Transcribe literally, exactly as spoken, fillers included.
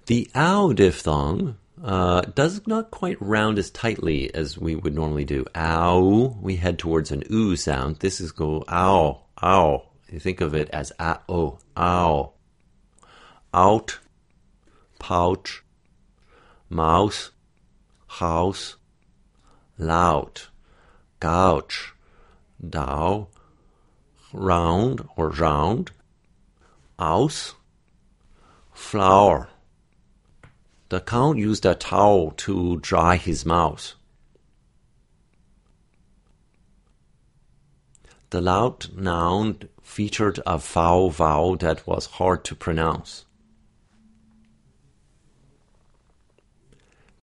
The ow diphthong uh, does not quite round as tightly as we would normally do. Ow, we head towards an oo sound. This is go ow, ow. You think of it as a-o, ow. Out, pouch, mouse, house, lout, gouch, dow, round or round, aus, flower. The Count used a towel to dry his mouth. The loud noun featured a foul vowel that was hard to pronounce.